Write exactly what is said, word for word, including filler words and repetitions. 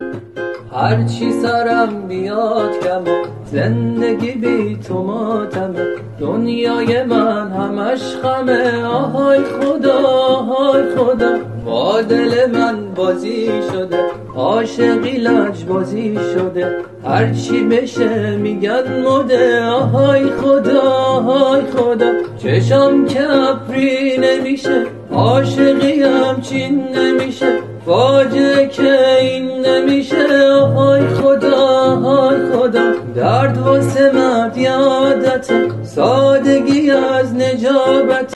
هرچی سرم بیاد کمه، زندگی بی تو ماتمه، دنیای من همش خمه. آهای خدا آهای خدا، با دل من بازی شده، عاشقی لج بازی شده، هرچی بشه میگن مده. آهای خدا آهای خدا، چشم که ابری نمیشه، عاشقی همچین نمیشه، فاجعه که این نمیشه. آهای خدا آهای خدا، درد واسه مرد یادته، سادگی از نجابت.